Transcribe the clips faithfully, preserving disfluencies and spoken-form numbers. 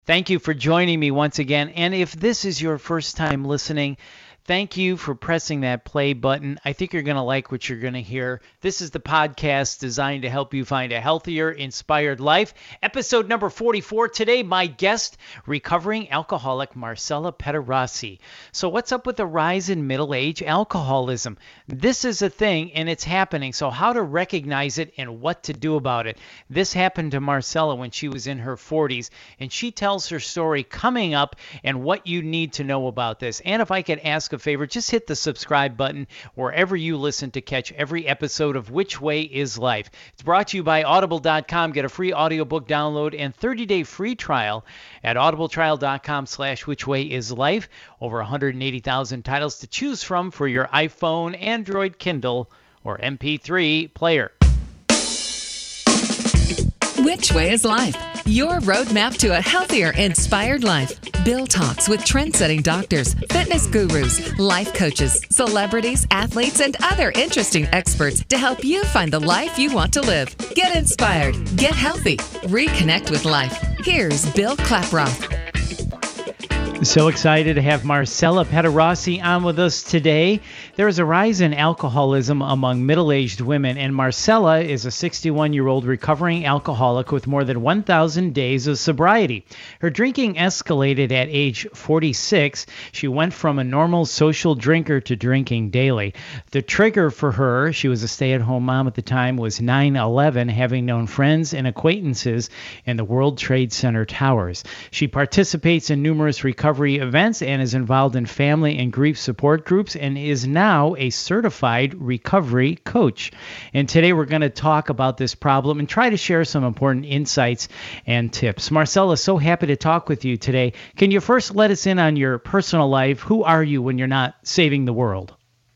Thank you for joining me once again. And if this is your first time listening, thank you for pressing that play button. I think you're going to like what you're going to hear. This is the podcast designed to help you find a healthier, inspired life. Episode number forty-four. Today, my guest, recovering alcoholic Marcella Pederossi. So what's up with the rise in middle-age alcoholism? This is a thing, and it's happening. So how to recognize it and what to do about it. This happened to Marcella when she was in her forties, and she tells her story coming up and what you need to know about this. And if I could ask a favor, just hit the subscribe button wherever you listen to catch every episode of Which Way is Life. It's brought to you by audible dot com. Get a free audiobook download and thirty-day free trial at audibletrial dot com slash which way is life. Over one hundred eighty thousand titles to choose from for your iPhone, Android, Kindle, or M P three player. Which Way is Life? Your roadmap to a healthier, inspired life. Bill talks with trend-setting doctors, fitness gurus, life coaches, celebrities, athletes, and other interesting experts to help you find the life you want to live. Get inspired, get healthy, reconnect with life. Here's Bill Klaproth. So excited to have Marcella Pederossi on with us today. There is a rise in alcoholism among middle-aged women, and Marcella is a sixty-one-year-old recovering alcoholic with more than one thousand days of sobriety. Her drinking escalated at age forty-six. She went from a normal social drinker to drinking daily. The trigger for her, she was a stay-at-home mom at the time, was nine eleven, having known friends and acquaintances in the World Trade Center towers. She participates in numerous recovery events and is involved in family and grief support groups and is now a certified recovery coach. And today we're going to talk about this problem and try to share some important insights and tips. Marcella, so happy to talk with you today. Can you first let us in on your personal life? Who are you when you're not saving the world?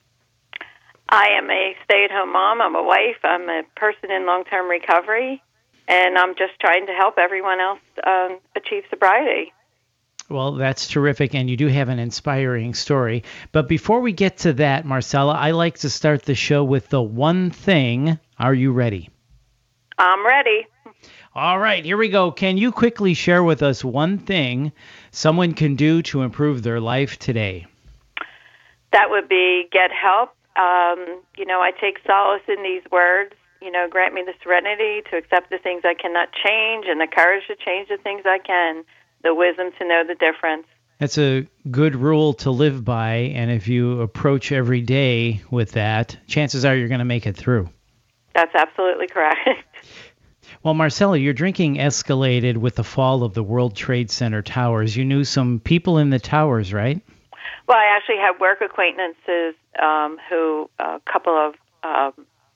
I am a stay-at-home mom. I'm a wife. I'm a person in long-term recovery, and I'm just trying to help everyone else um, achieve sobriety. Well, that's terrific, and you do have an inspiring story. But before we get to that, Marcella, I like to start the show with the one thing. Are you ready? I'm ready. All right, here we go. Can you quickly share with us one thing someone can do to improve their life today? That would be get help. Um, you know, I take solace in these words. You know, grant me the serenity to accept the things I cannot change and the courage to change the things I can. The wisdom to know the difference. That's a good rule to live by, and if you approach every day with that, chances are you're going to make it through. That's absolutely correct. Well, Marcella, your drinking escalated with the fall of the World Trade Center towers. You knew some people in the towers, right? Well, I actually have work acquaintances um, who, a couple of um,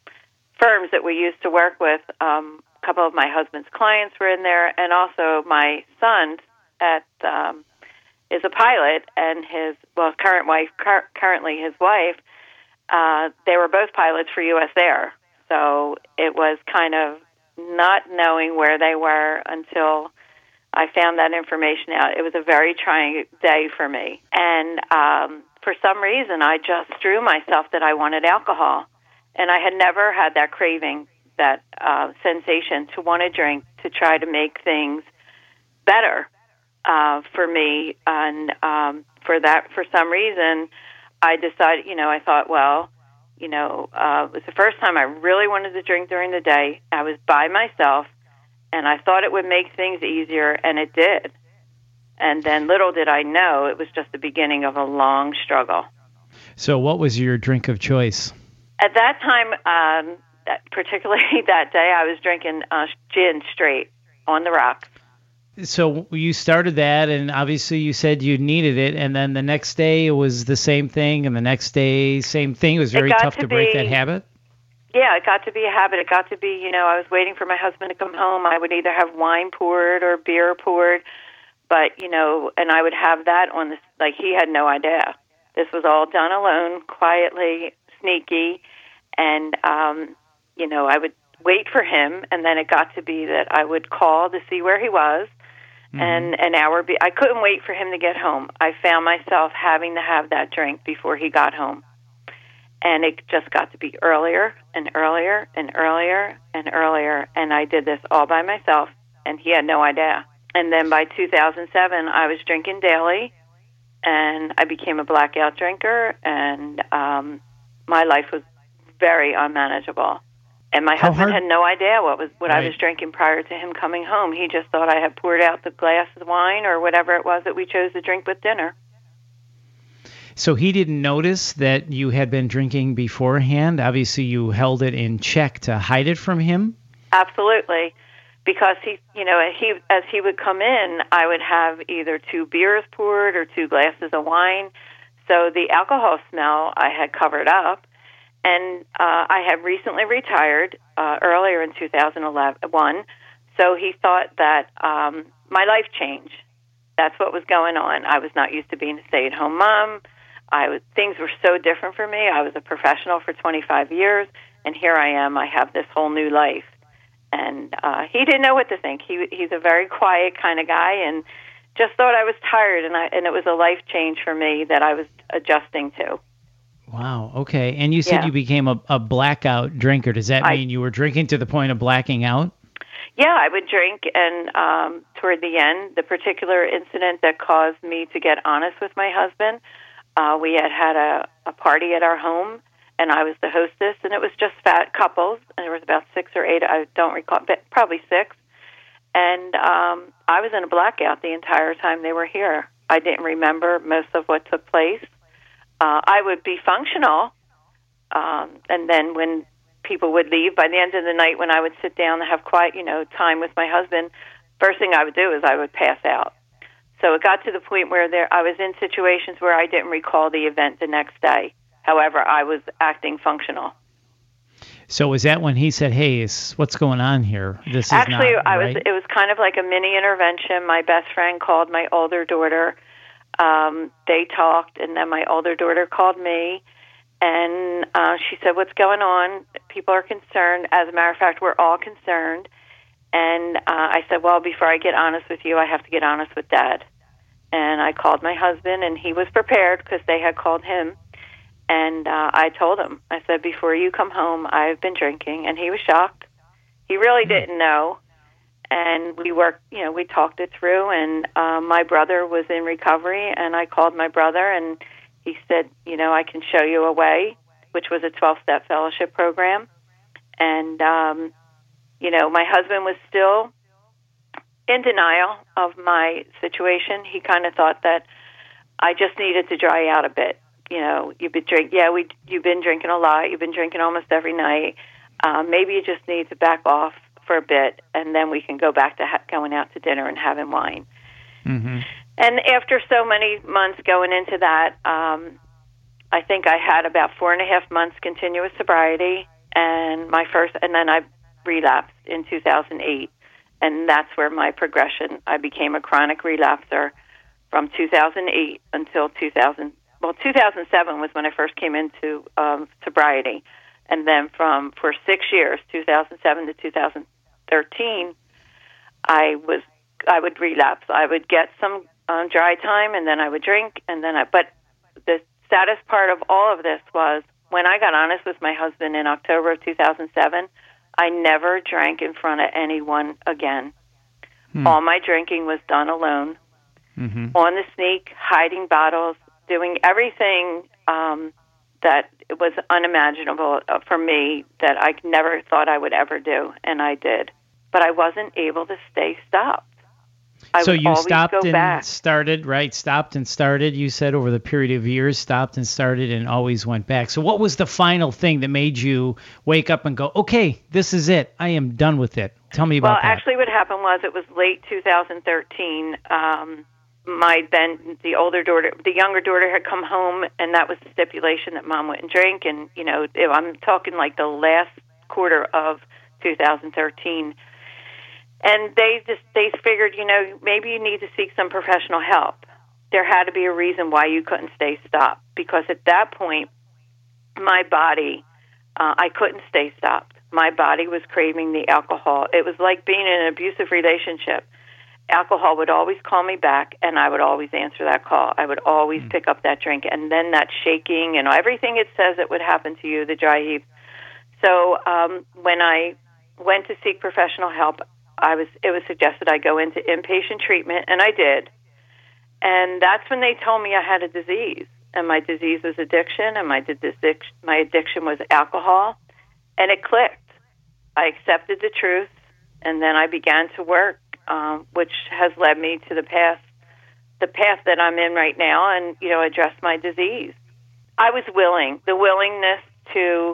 firms that we used to work with, um, a couple of my husband's clients were in there, and also my son's at um, is a pilot, and his well current wife, cur- currently his wife, uh, they were both pilots for U S Air. So it was kind of not knowing where they were until I found that information out. It was a very trying day for me, and um, for some reason, I just threw myself that I wanted alcohol, and I had never had that craving, that uh, sensation to want to drink to try to make things better. Uh, for me, and um, for that, for some reason, I decided, you know, I thought, well, you know, uh, it was the first time I really wanted to drink during the day. I was by myself, and I thought it would make things easier, and it did. And then little did I know, it was just the beginning of a long struggle. So what was your drink of choice? At that time, um, particularly that day, I was drinking uh, gin straight on the rocks. So you started that, and obviously you said you needed it, and then the next day it was the same thing, and the next day, same thing. It was very tough to, to break that habit? Yeah, it got to be a habit. It got to be, you know, I was waiting for my husband to come home. I would either have wine poured or beer poured, but, you know, and I would have that on this, like he had no idea. This was all done alone, quietly, sneaky, and, um, you know, I would wait for him, and then it got to be that I would call to see where he was. Mm-hmm. And an hour, be- I couldn't wait for him to get home. I found myself having to have that drink before he got home. And it just got to be earlier and earlier and earlier and earlier. And I did this all by myself, and he had no idea. And then by two thousand seven, I was drinking daily, and I became a blackout drinker, and um, my life was very unmanageable. And my How husband hard- had no idea what was what I Right. was drinking prior to him coming home. He just thought I had poured out the glass of wine or whatever it was that we chose to drink with dinner. So he didn't notice that you had been drinking beforehand? Obviously, you held it in check to hide it from him? Absolutely. Because he, you know, he as he would come in, I would have either two beers poured or two glasses of wine. So the alcohol smell I had covered up. And uh, I had recently retired uh, earlier in two thousand one, so he thought that um, my life changed. That's what was going on. I was not used to being a stay-at-home mom. I was, things were so different for me. I was a professional for twenty-five years, and here I am. I have this whole new life. And uh, he didn't know what to think. He He's a very quiet kind of guy, and just thought I was tired, and, I, and it was a life change for me that I was adjusting to. Wow. Okay. And you said Yeah. you became a, a blackout drinker. Does that I- mean you were drinking to the point of blacking out? Yeah, I would drink, and um, toward the end, the particular incident that caused me to get honest with my husband, uh, we had had a, a party at our home, and I was the hostess, and it was just fat couples, and there was about six or eight, I don't recall, but probably six, and um, I was in a blackout the entire time they were here. I didn't remember most of what took place. Uh, I would be functional, um, and then when people would leave, by the end of the night when I would sit down and have quiet, you know, time with my husband, first thing I would do is I would pass out. So it got to the point where there I was in situations where I didn't recall the event the next day. However, I was acting functional. So was that when he said, "Hey, is, what's going on here? This is Actually, not I right." was. It was kind of like a mini intervention. My best friend called my older daughter. Um, they talked, and then my older daughter called me, and uh, she said, "What's going on? People are concerned. As a matter of fact, we're all concerned." And uh, I said, "Well, before I get honest with you, I have to get honest with Dad." And I called my husband, and he was prepared because they had called him. And uh, I told him, I said, "Before you come home, I've been drinking." And he was shocked. He really didn't know. And we worked, you know, we talked it through. And uh, my brother was in recovery, and I called my brother, and he said, "You know, I can show you a way," which was a twelve-step fellowship program. And, um, you know, my husband was still in denial of my situation. He kind of thought that I just needed to dry out a bit. You know, you've been drink, yeah, we, you've been drinking a lot. You've been drinking almost every night. Um, maybe you just need to back off for a bit, and then we can go back to ha- going out to dinner and having wine. Mm-hmm. And after so many months going into that, um, I think I had about four and a half months continuous sobriety, and my first, and then I relapsed in two thousand eight, and that's where my progression. I became a chronic relapser from two thousand eight until two thousand. Well, two thousand seven was when I first came into um, sobriety, and then from for six years, two thousand seven to two thousand thirteen, I was I would relapse. I would get some um, dry time, and then I would drink, and then I. But the saddest part of all of this was when I got honest with my husband in October of two thousand seven. I never drank in front of anyone again. Hmm. All my drinking was done alone, mm-hmm. on the sneak, hiding bottles, doing everything um, that was unimaginable for me that I never thought I would ever do, and I did. But I wasn't able to stay stopped. I so would you always stopped go and back. started, right? Stopped and started, you said, over the period of years, stopped and started and always went back. So what was the final thing that made you wake up and go, okay, this is it. I am done with it. Tell me about well, that. Well, actually what happened was it was late two thousand thirteen. Um, my then, the older daughter, the younger daughter had come home, and that was the stipulation that Mom wouldn't drink. And, you know, I'm talking like the last quarter of two thousand thirteen. And they just they figured, you know, maybe you need to seek some professional help. There had to be a reason why you couldn't stay stopped, because at that point, my body, uh, I couldn't stay stopped. My body was craving the alcohol. It was like being in an abusive relationship. Alcohol would always call me back, and I would always answer that call. I would always mm. pick up that drink, and then that shaking and everything it says it would happen to you, the dry heave. So um, when I went to seek professional help, I was it was suggested I go into inpatient treatment, and I did. And that's when they told me I had a disease, and my disease was addiction, and my addiction, my addiction was alcohol, and it clicked. I accepted the truth, and then I began to work, um, which has led me to the path, the path that I'm in right now, and you know, address my disease. I was willing, the willingness to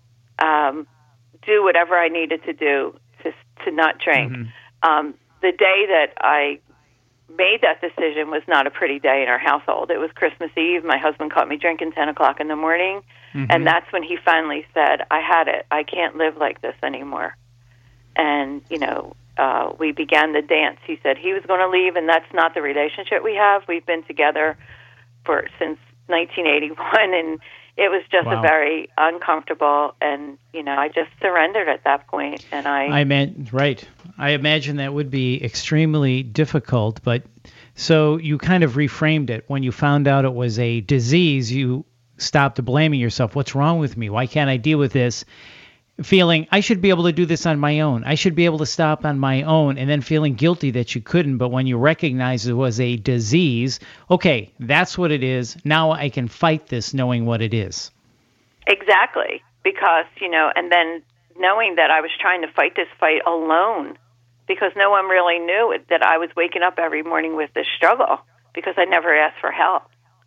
um, do whatever I needed to do to to not drink. Mm-hmm. Um, the day that I made that decision was not a pretty day in our household. It was Christmas Eve. My husband caught me drinking ten o'clock in the morning, mm-hmm. and that's when he finally said, I had it. I can't live like this anymore. And, you know, uh, we began the dance. He said he was going to leave, and that's not the relationship we have. We've been together for since nineteen eighty-one, and it was just wow. a very uncomfortable, and, you know, I just surrendered at that point, and I... I meant, right. I imagine that would be extremely difficult, but so you kind of reframed it. When you found out it was a disease, you stopped blaming yourself. What's wrong with me? Why can't I deal with this? Feeling, I should be able to do this on my own. I should be able to stop on my own, and then feeling guilty that you couldn't. But when you recognize it was a disease, okay, that's what it is. Now I can fight this knowing what it is. Exactly. Because, you know, and then knowing that I was trying to fight this fight alone, because no one really knew it, that I was waking up every morning with this struggle because I never asked for help.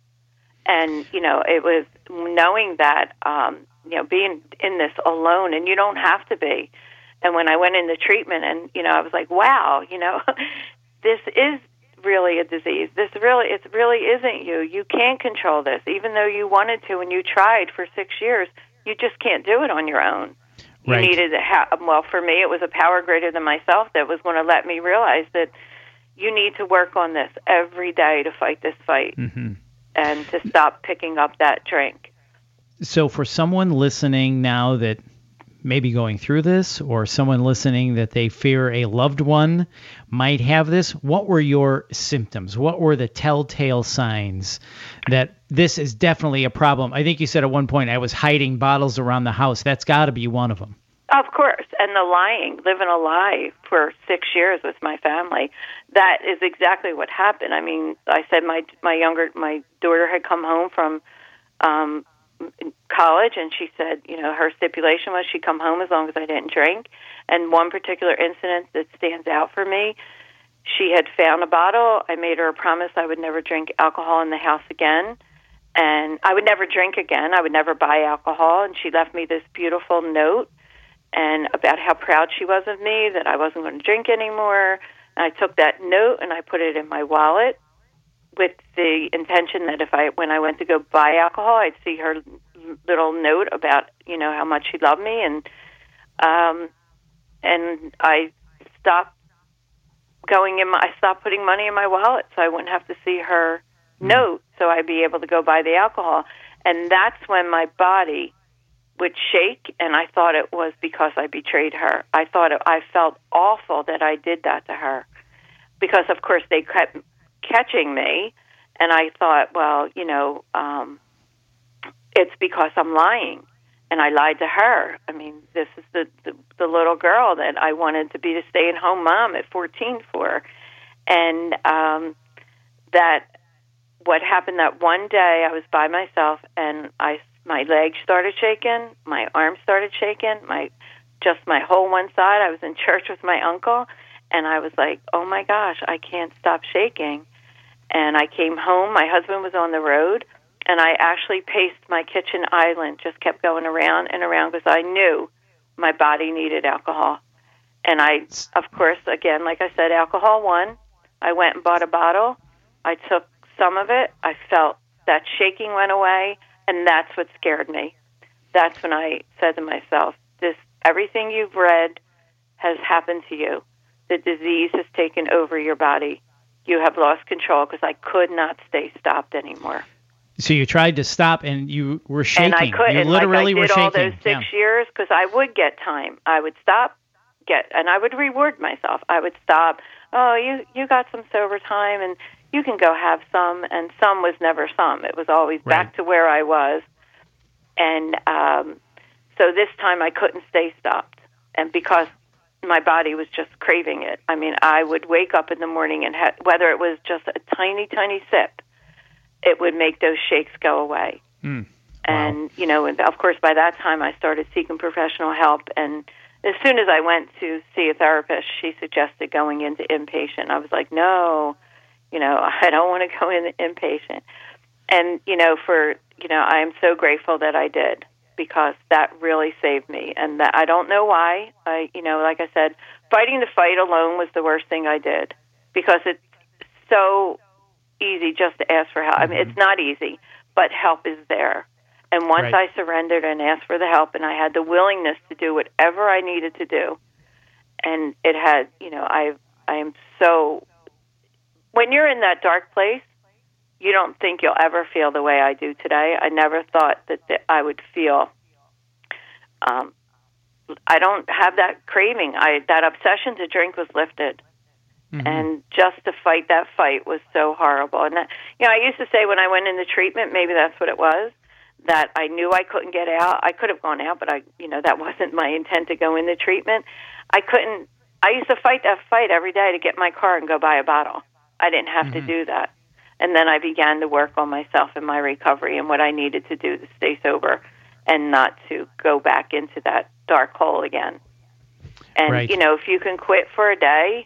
And, you know, it was knowing that, um, you know, being in this alone, and you don't have to be. And when I went into treatment, and, you know, I was like, wow, you know, this is really a disease. This really, it really isn't you. You can't control this. Even though you wanted to and you tried for six years, you just can't do it on your own. You right. needed a ha- well, for me, it was a power greater than myself that was going to let me realize that you need to work on this every day to fight this fight, mm-hmm. and to stop picking up that drink. So for someone listening now that may be going through this, or someone listening that they fear a loved one might have this, what were your symptoms? What were the telltale signs that this is definitely a problem? I think you said at one point I was hiding bottles around the house. That's got to be one of them. Of course. And the lying, living a lie for six years with my family, that is exactly what happened. I mean, I said my my younger, my daughter had come home from um college, and she said, you know, her stipulation was she'd come home as long as I didn't drink. And one particular incident that stands out for me, she had found a bottle. I made her a promise I would never drink alcohol in the house again, and I would never drink again. I would never buy alcohol. And she left me this beautiful note and about how proud she was of me, that I wasn't going to drink anymore. And I took that note and I put it in my wallet, with the intention that if I, when I went to go buy alcohol, I'd see her little note about, you know, how much she loved me, and um, and I stopped going in. My, I stopped putting money in my wallet, so I wouldn't have to see her mm. note, so I'd be able to go buy the alcohol. And that's when my body would shake, and I thought it was because I betrayed her. I thought it, I felt awful that I did that to her, because of course they kept catching me, and I thought, well, you know, um, it's because I'm lying, and I lied to her. I mean, this is the, the the little girl that I wanted to be the stay-at-home mom at fourteen for, and um, that what happened that one day I was by myself, and I my legs started shaking, my arms started shaking, my just my whole one side. I was in church with my uncle, and I was like, oh my gosh, I can't stop shaking. And I came home. My husband was on the road, and I actually paced my kitchen island, just kept going around and around because I knew my body needed alcohol. And I, of course, again, like I said, alcohol won. I went and bought a bottle. I took some of it. I felt that shaking went away, and that's what scared me. That's when I said to myself, "This everything you've read has happened to you. The disease has taken over your body. You have lost control," because I could not stay stopped anymore. So you tried to stop, and you were shaking. And I couldn't. You literally like I did were shaking. all those six yeah. years because I would get time. I would stop, get, and I would reward myself. I would stop. Oh, you you got some sober time, and you can go have some. And some was never some. It was always right. back to where I was. And um, so this time I couldn't stay stopped, and because my body was just craving it. I mean, I would wake up in the morning and ha- whether it was just a tiny, tiny sip, it would make those shakes go away. Mm. And, Wow. you know, and of course, by that time I started seeking professional help. And as soon as I went to see a therapist, she suggested going into inpatient. I was like, no, you know, I don't want to go in inpatient. And, you know, for, you know, I am so grateful that I did, because that really saved me. And that, I don't know why. I, you know, like I said, fighting the fight alone was the worst thing I did, because it's so easy just to ask for help. Mm-hmm. I mean, it's not easy, but help is there. And once right. I surrendered and asked for the help, and I had the willingness to do whatever I needed to do, and it had, you know, I I am so, when you're in that dark place, you don't think you'll ever feel the way I do today. I never thought that, that I would feel, um, I don't have that craving. I that obsession to drink was lifted. Mm-hmm. And just to fight that fight was so horrible. And, that, you know, I used to say when I went into treatment, maybe that's what it was, that I knew I couldn't get out. I could have gone out, but I, you know, that wasn't my intent to go into treatment. I couldn't, I used to fight that fight every day to get my car and go buy a bottle. I didn't have mm-hmm. to do that. And then I began to work on myself and my recovery and what I needed to do to stay sober and not to go back into that dark hole again. And, right. you know, if you can quit for a day,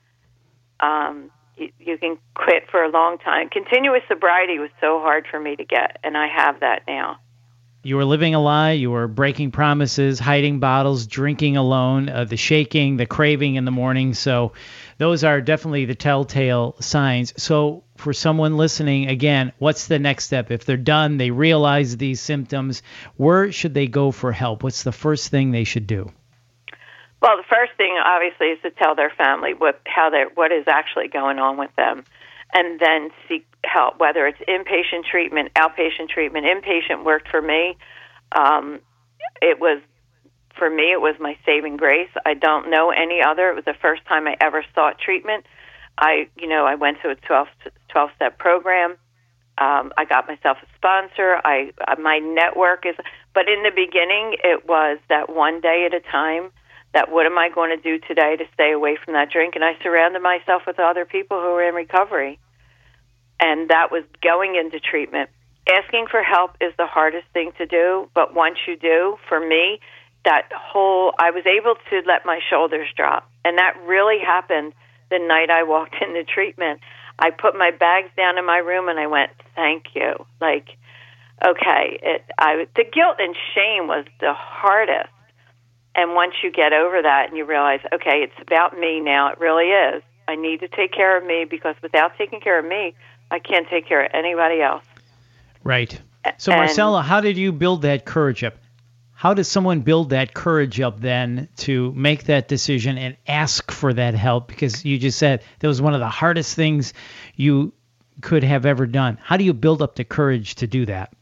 um, you, you can quit for a long time. Continuous sobriety was so hard for me to get, and I have that now. You were living a lie. You were breaking promises, hiding bottles, drinking alone, uh, the shaking, the craving in the morning. So those are definitely the telltale signs. So for someone listening, again, what's the next step? If they're done, they realize these symptoms, where should they go for help? What's the first thing they should do? Well, the first thing, obviously, is to tell their family what how they what is actually going on with them, and then seek help, whether it's inpatient treatment, outpatient treatment. Inpatient worked for me. Um, it was, for me, it was my saving grace. I don't know any other. It was the first time I ever sought treatment. I, you know, I went to a twelve-step program. Um, I got myself a sponsor. I my network is, but in the beginning, it was that one day at a time. That what am I going to do today to stay away from that drink? And I surrounded myself with other people who were in recovery. And that was going into treatment. Asking for help is the hardest thing to do, but once you do, for me, that whole, I was able to let my shoulders drop. And that really happened the night I walked into treatment. I put my bags down in my room and I went, thank you. Like, okay, it, I, the guilt and shame was the hardest. And once you get over that and you realize, okay, it's about me now, it really is. I need to take care of me, because without taking care of me, I can't take care of anybody else. Right. So, and, Marcella, how did you build that courage up? How does someone build that courage up then to make that decision and ask for that help? Because you just said that was one of the hardest things you could have ever done. How do you build up the courage to do that?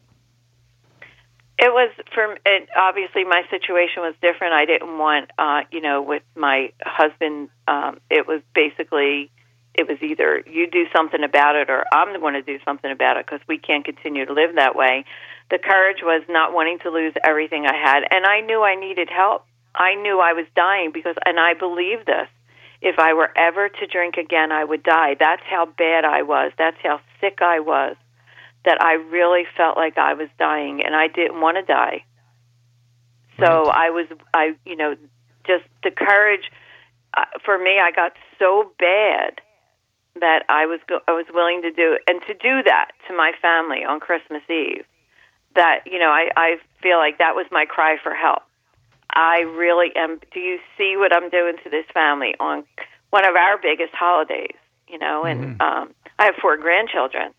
It was, for it, obviously my situation was different. I didn't want, uh, you know, with my husband, um, it was basically, it was either you do something about it or I'm going to do something about it, because we can't continue to live that way. The courage was not wanting to lose everything I had, and I knew I needed help. I knew I was dying, because, and I believed this, if I were ever to drink again, I would die. That's how bad I was. That's how sick I was. That I really felt like I was dying, and I didn't want to die. So right. I was, I, you know, just the courage uh, for me. I got so bad that I was, go- I was willing to do, and to do that to my family on Christmas Eve. That, you know, I, I feel like that was my cry for help. I really am. Do you see what I'm doing to this family on one of our biggest holidays? You know, and mm-hmm. um, I have four grandchildren.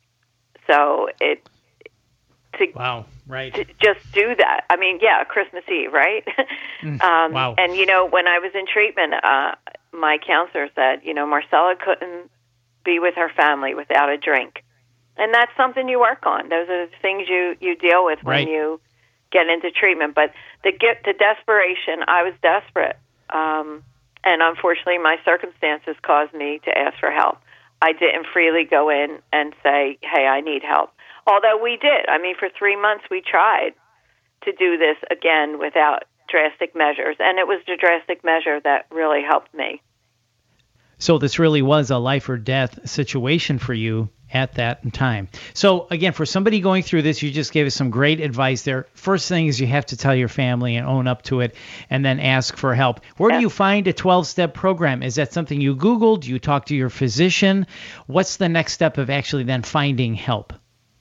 So it to wow, right? To just do that. I mean, yeah, Christmas Eve, right? Mm, um, wow. And you know, when I was in treatment, uh, my counselor said, you know, Marcella couldn't be with her family without a drink, and that's something you work on. Those are the things you, you deal with when right. you get into treatment. But the get the desperation, I was desperate, um, and unfortunately, my circumstances caused me to ask for help. I didn't freely go in and say, hey, I need help. Although we did. I mean, for three months we tried to do this again without drastic measures, and it was the drastic measure that really helped me. So this really was a life or death situation for you at that time. So again, for somebody going through this, you just gave us some great advice there. First thing is you have to tell your family and own up to it, and then ask for help. Where Yeah. do you find a twelve-step program? Is that something you Googled? Do you talk to your physician? What's the next step of actually then finding help?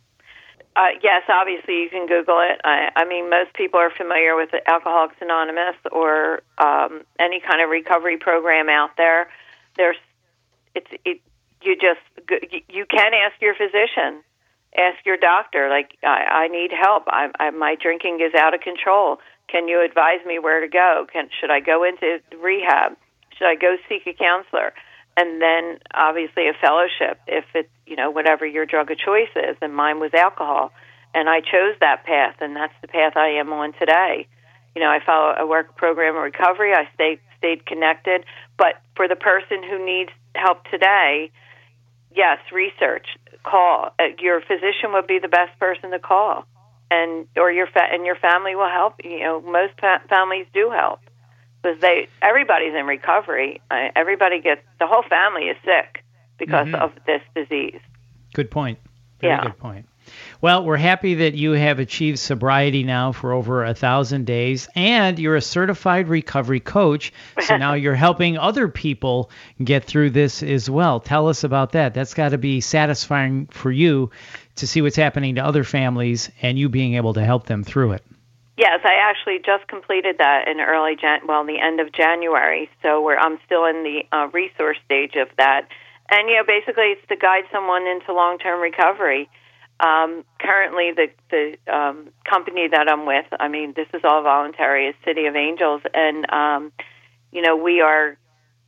Uh, yes, obviously you can Google it. I, I mean, most people are familiar with Alcoholics Anonymous or um, any kind of recovery program out there. There's, it's, it, you just, you can ask your physician, ask your doctor, like, I, I need help. I, I, my drinking is out of control. Can you advise me where to go? Can, should I go into rehab? Should I go seek a counselor? And then obviously a fellowship if it's, you know, whatever your drug of choice is. And mine was alcohol. And I chose that path, and that's the path I am on today. You know, I follow a work program of recovery. I stayed, stayed connected. But for the person who needs help today, yes, research, call. Uh, your physician would be the best person to call. And or your fa- and your family will help. You know, most fa- families do help. Because they, everybody's in recovery. Uh, everybody gets, the whole family is sick because Mm-hmm. of this disease. Good point. Very Yeah. good point. Well, we're happy that you have achieved sobriety now for over a thousand days, and you're a certified recovery coach. So now you're helping other people get through this as well. Tell us about that. That's got to be satisfying for you to see what's happening to other families and you being able to help them through it. Yes, I actually just completed that in early Jan- well, the end of January. So we're, I'm still in the uh, resource stage of that. And, you know, basically it's to guide someone into long-term recovery. Um, currently, the, the um, company that I'm with, I mean, this is all voluntary, is City of Angels. And, um, you know, we are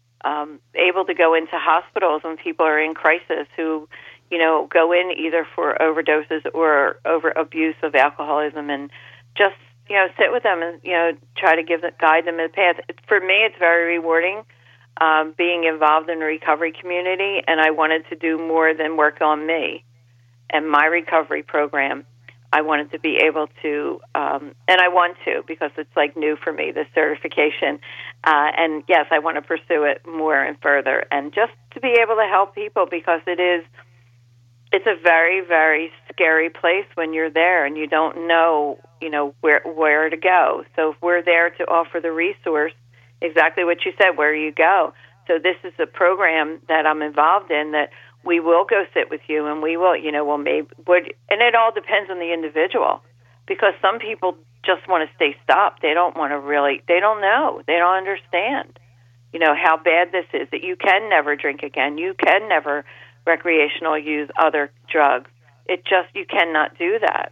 um, able to go into hospitals when people are in crisis who, you know, go in either for overdoses or over abuse of alcoholism and just, you know, sit with them and, you know, try to give the, guide them in the path. For me, it's very rewarding um, being involved in the recovery community, and I wanted to do more than work on me and my recovery program. I wanted to be able to, um, and I want to because it's like new for me, this certification. Uh, and yes, I want to pursue it more and further, and just to be able to help people because it is, it's a very, very scary place when you're there and you don't know, you know, where where to go. So if we're there to offer the resource, exactly what you said, where you go. So this is a program that I'm involved in that we will go sit with you and we will, you know, well, maybe, would, and it all depends on the individual because some people just want to stay stopped. They don't want to really, they don't know. They don't understand, you know, how bad this is, that you can never drink again. You can never recreational use other drugs. It just, you cannot do that.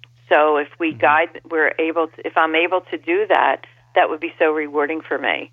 So if we guide, we're able to, if I'm able to do that, that would be so rewarding for me.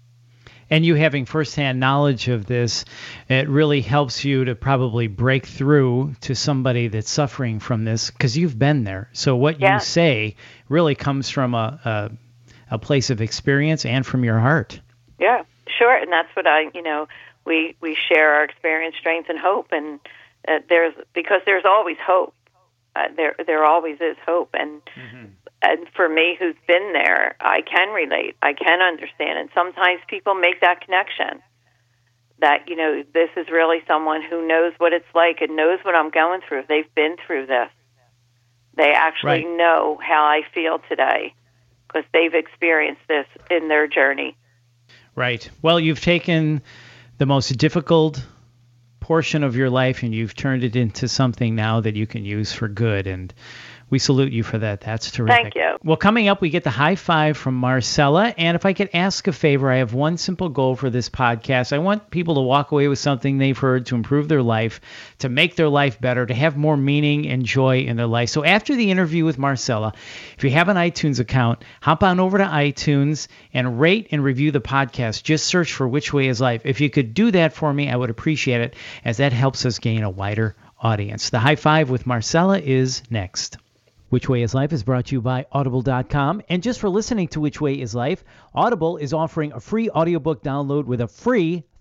And you having firsthand knowledge of this, it really helps you to probably break through to somebody that's suffering from this because you've been there. So what Yeah. you say really comes from a, a a place of experience and from your heart. Yeah, sure. And that's what I, you know, we, we share our experience, strength, and hope. And uh, there's, because there's always hope. Uh, there, there always is hope. And, mm-hmm. and for me, who's been there, I can relate. I can understand. And sometimes people make that connection that, you know, this is really someone who knows what it's like and knows what I'm going through. They've been through this. They actually Right. know how I feel today because they've experienced this in their journey. Right. Well, you've taken the most difficult portion of your life and you've turned it into something now that you can use for good. And we salute you for that. That's terrific. Thank you. Well, coming up, we get the high five from Marcella. And if I could ask a favor, I have one simple goal for this podcast. I want people to walk away with something they've heard to improve their life, to make their life better, to have more meaning and joy in their life. So after the interview with Marcella, if you have an iTunes account, hop on over to iTunes and rate and review the podcast. Just search for Which Way is Life. If you could do that for me, I would appreciate it, as that helps us gain a wider audience. The high five with Marcella is next. Which Way is Life is brought to you by Audible dot com. And just for listening to Which Way is Life, Audible is offering a free audiobook download with a free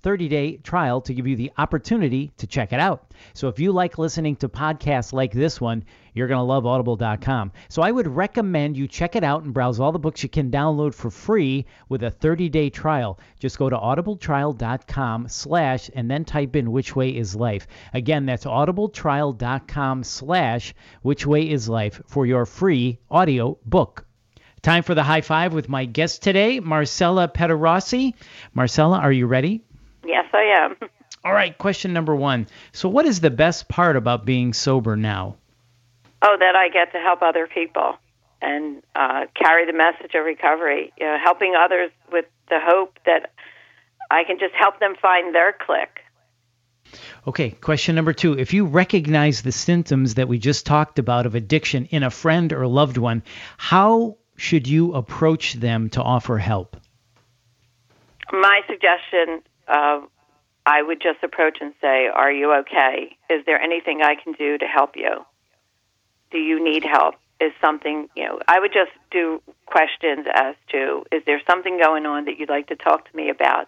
thirty-day trial to give you the opportunity to check it out. So if you like listening to podcasts like this one, you're going to love audible dot com. So I would recommend you check it out and browse all the books you can download for free with a thirty-day trial. Just go to audibletrial.com slash and then type in Which Way Is Life. Again, that's audibletrial.com slash Which Way Is Life for your free audio book. Time for the high five with my guest today, Marcella Pederossi. Marcella, are you ready? Yes, I am. All right, question number one. So what is the best part about being sober now? Oh, that I get to help other people and uh, carry the message of recovery, you know, helping others with the hope that I can just help them find their click. Okay, question number two. If you recognize the symptoms that we just talked about of addiction in a friend or loved one, how should you approach them to offer help? My suggestion, uh, I would just approach and say, are you okay? Is there anything I can do to help you? Do you need help? Is something, you know, I would just do questions as to, is there something going on that you'd like to talk to me about?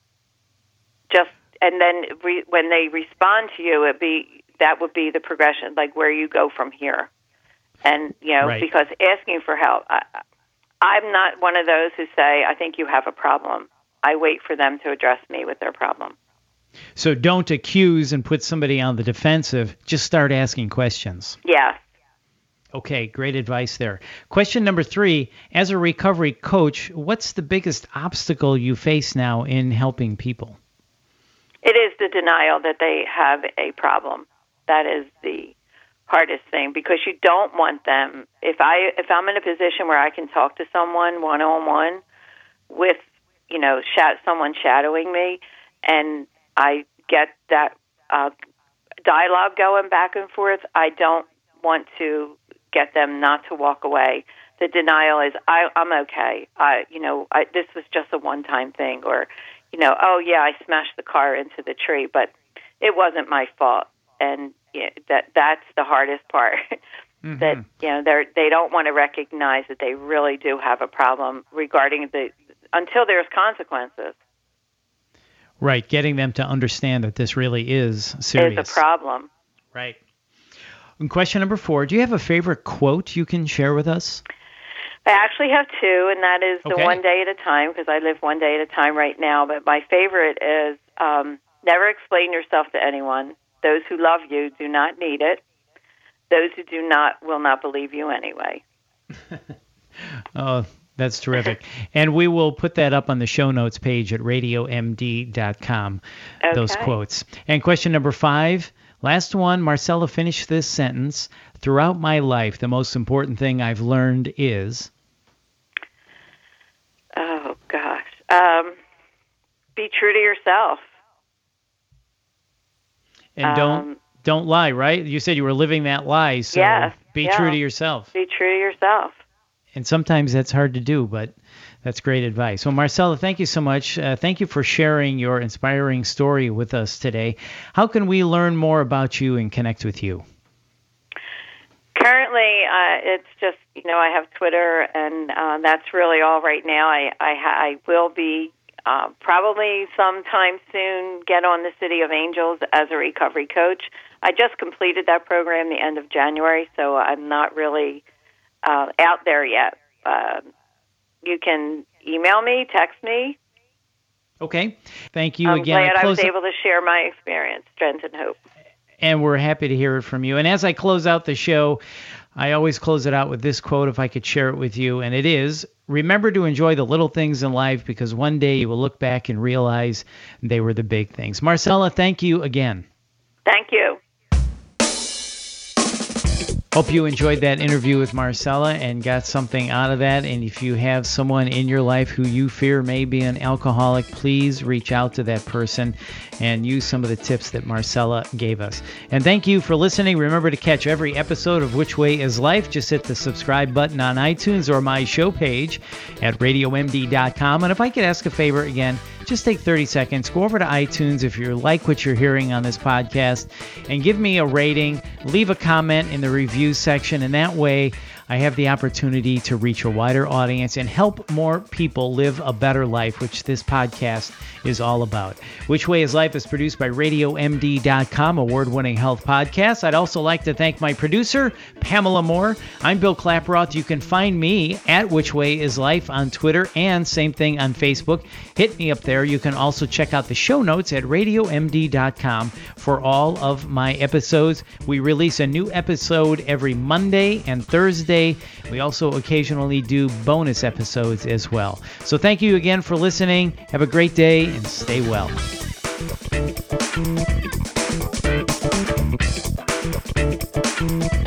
Just, and then re, when they respond to you, it be that would be the progression, like where you go from here. And, you know, right. Because asking for help, I, I'm not one of those who say, I think you have a problem. I wait for them to address me with their problem. So don't accuse and put somebody on the defensive. Just start asking questions. Yeah. Okay, great advice there. Question number three, as a recovery coach, what's the biggest obstacle you face now in helping people? It is the denial that they have a problem. That is the hardest thing, because you don't want them. If I if I'm in a position where I can talk to someone one on one with, you know, sh- someone shadowing me, and I get that uh, dialogue going back and forth, I don't want to get them not to walk away. The denial is, I, I'm okay. I, you know, I, this was just a one-time thing, or, you know, oh yeah, I smashed the car into the tree, but it wasn't my fault. And yeah, that that's the hardest part. Mm-hmm. That, you know, they they don't want to recognize that they really do have a problem regarding the until there's consequences. Right, getting them to understand that this really is serious. Is a problem. Right. And question number four, do you have a favorite quote you can share with us? I actually have two, and that is the okay. one day at a time, because I live one day at a time right now. But my favorite is um, never explain yourself to anyone. Those who love you do not need it. Those who do not will not believe you anyway. Oh, that's terrific. And we will put that up on the show notes page at radio m d dot com, okay. Those quotes. And question number five, last one, Marcella, finish this sentence. Throughout my life, the most important thing I've learned is... Oh, gosh. Um, be true to yourself. And don't um, don't lie, right? You said you were living that lie, so yes, be yeah. true to yourself. Be true to yourself. And sometimes that's hard to do, but that's great advice. Well, Marcella, thank you so much. Uh, thank you for sharing your inspiring story with us today. How can we learn more about you and connect with you? Currently, uh, it's just, you know, I have Twitter, and uh, that's really all right now. I, I, I will be uh, probably sometime soon get on the City of Angels as a recovery coach. I just completed that program the end of January, so I'm not really uh, out there yet. Uh, you can email me, text me. Okay. Thank you I'm again. I'm glad I, I was up- able to share my experience, strength, and hope. And we're happy to hear it from you. And as I close out the show, I always close it out with this quote, if I could share it with you. And it is, remember to enjoy the little things in life, because one day you will look back and realize they were the big things. Marcella, thank you again. Thank you. Hope you enjoyed that interview with Marcella and got something out of that. And if you have someone in your life who you fear may be an alcoholic, please reach out to that person and use some of the tips that Marcella gave us. And thank you for listening. Remember to catch every episode of Which Way Is Life. Just hit the subscribe button on iTunes or my show page at radio m d dot com. And if I could ask a favor again, just take thirty seconds, go over to iTunes if you like what you're hearing on this podcast, and give me a rating, leave a comment in the review section, and that way I have the opportunity to reach a wider audience and help more people live a better life, which this podcast is all about. Which Way is Life is produced by radio m d dot com, award-winning health podcast. I'd also like to thank my producer, Pamela Moore. I'm Bill Klaproth. You can find me at Which Way is Life on Twitter, and same thing on Facebook. Hit me up there. You can also check out the show notes at radio m d dot com for all of my episodes. We release a new episode every Monday and Thursday. We also occasionally do bonus episodes as well. So thank you again for listening. Have a great day and stay well. Thank you.